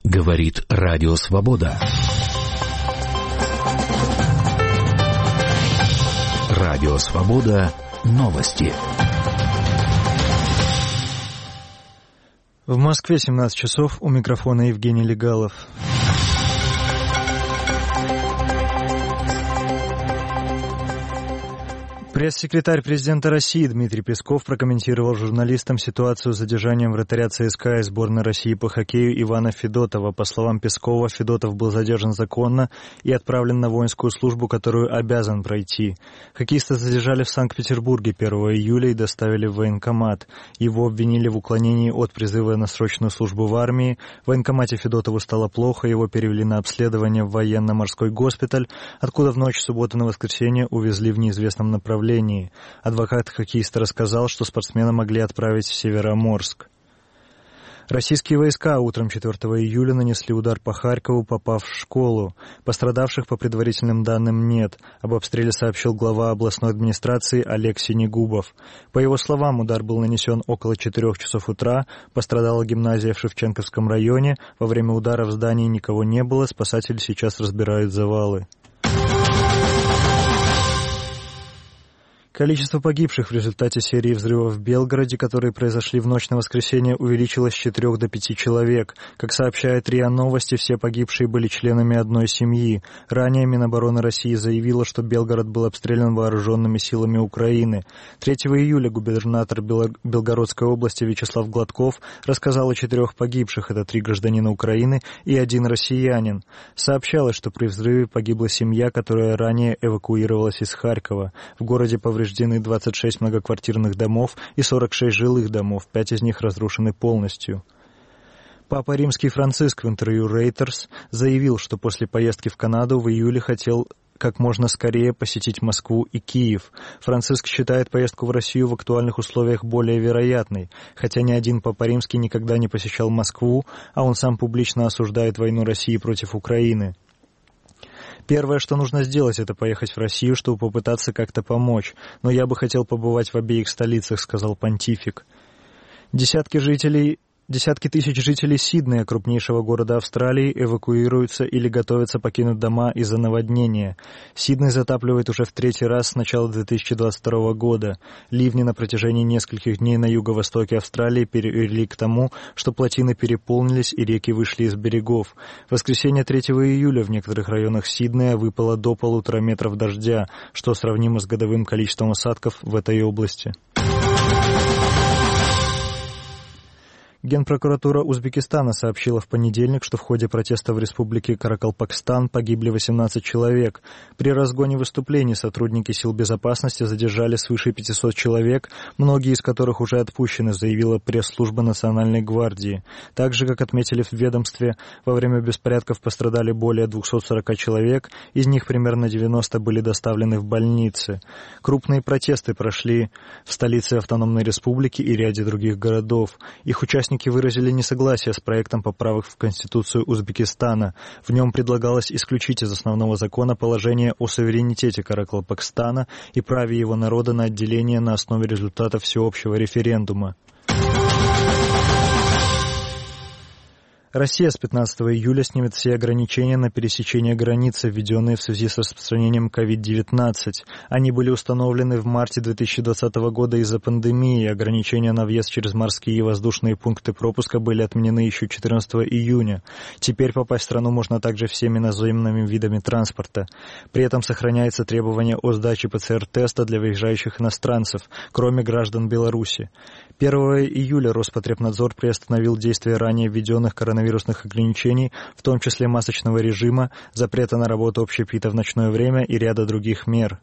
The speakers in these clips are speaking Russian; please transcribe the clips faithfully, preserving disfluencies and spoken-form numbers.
Говорит Радио Свобода. Радио Свобода. Новости. В Москве семнадцать часов, у микрофона Евгений Легалов. Пресс-секретарь президента России Дмитрий Песков прокомментировал журналистам ситуацию с задержанием вратаря ЦСКА и сборной России по хоккею Ивана Федотова. По словам Пескова, Федотов был задержан законно и отправлен на воинскую службу, которую обязан пройти. Хоккеиста задержали в Санкт-Петербурге первого июля и доставили в военкомат. Его обвинили в уклонении от призыва на срочную службу в армии. В военкомате Федотову стало плохо, его перевели на обследование в военно-морской госпиталь, откуда в ночь субботы на воскресенье увезли в неизвестном направлении. Адвокат хоккеиста рассказал, что спортсмена могли отправить в Североморск. Российские войска утром четвёртого июля нанесли удар по Харькову, попав в школу. Пострадавших, по предварительным данным, нет. Об обстреле сообщил глава областной администрации Олег Синегубов. По его словам, удар был нанесен около четырех часов утра. Пострадала гимназия в Шевченковском районе. Во время удара в здании никого не было. Спасатели сейчас разбирают завалы. Количество погибших в результате серии взрывов в Белгороде, которые произошли в ночь на воскресенье, увеличилось с четырех до пяти человек. Как сообщает РИА Новости, все погибшие были членами одной семьи. Ранее Минобороны России заявила, что Белгород был обстрелян вооруженными силами Украины. третьего июля губернатор Белгородской области Вячеслав Гладков рассказал о четырех погибших. Это три гражданина Украины и один россиянин. Сообщалось, что при взрыве погибла семья, которая ранее эвакуировалась из Харькова. В городе повреждены двадцать шесть многоквартирных домов и сорок шесть жилых домов, пять из них разрушены полностью. Папа Римский Франциск в интервью Reuters заявил, что после поездки в Канаду в июле хотел как можно скорее посетить Москву и Киев. Франциск считает поездку в Россию в актуальных условиях более вероятной, хотя ни один Папа Римский никогда не посещал Москву, а он сам публично осуждает войну России против Украины. Первое, что нужно сделать, это поехать в Россию, чтобы попытаться как-то помочь. Но я бы хотел побывать в обеих столицах, сказал понтифик. Десятки жителей... Десятки тысяч жителей Сиднея, крупнейшего города Австралии, эвакуируются или готовятся покинуть дома из-за наводнения. Сидней затапливает уже в третий раз с начала две тысячи двадцать второго года. Ливни на протяжении нескольких дней на юго-востоке Австралии привели к тому, что плотины переполнились и реки вышли из берегов. В воскресенье третьего июля в некоторых районах Сиднея выпало до полутора метров дождя, что сравнимо с годовым количеством осадков в этой области. Генпрокуратура Узбекистана сообщила в понедельник, что в ходе протеста в республике Каракалпакстан погибли восемнадцать человек. При разгоне выступлений сотрудники сил безопасности задержали свыше пятисот человек, многие из которых уже отпущены, заявила пресс-служба Национальной гвардии. Так же, как отметили в ведомстве, во время беспорядков пострадали более двухсот сорока человек, из них примерно девяносто были доставлены в больницы. Крупные протесты прошли в столице автономной республики и ряде других городов. Их участники Участники выразили несогласие с проектом поправок в Конституцию Узбекистана. В нем предлагалось исключить из основного закона положение о суверенитете Каракалпакстана и праве его народа на отделение на основе результатов всеобщего референдума. Россия с пятнадцатого июля снимет все ограничения на пересечение границы, введенные в связи с распространением ковид девятнадцать. Они были установлены в марте две тысячи двадцатого года из-за пандемии. Ограничения на въезд через морские и воздушные пункты пропуска были отменены еще четырнадцатого июня. Теперь попасть в страну можно также всеми наземными видами транспорта. При этом сохраняется требование о сдаче ПЦР-теста для въезжающих иностранцев, кроме граждан Беларуси. первого июля Роспотребнадзор приостановил действие ранее введенных коронавирусных коронавирусных ограничений, в том числе масочного режима, запрета на работу общепита в ночное время и ряда других мер.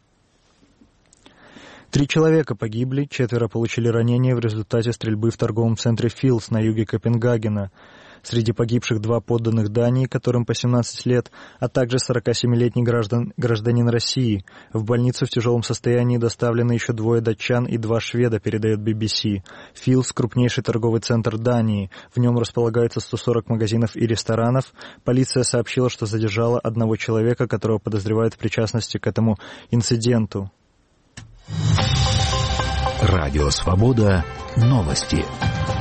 Три человека погибли, четверо получили ранения в результате стрельбы в торговом центре Филдс на юге Копенгагена. Среди погибших два подданных Дании, которым по семнадцать лет, а также сорокасемилетний граждан, гражданин России. В больницу в тяжелом состоянии доставлены еще двое датчан и два шведа, передает би би си. Филдс – крупнейший торговый центр Дании. В нем располагается сто сорок магазинов и ресторанов. Полиция сообщила, что задержала одного человека, которого подозревают в причастности к этому инциденту. Радио Свобода. Новости.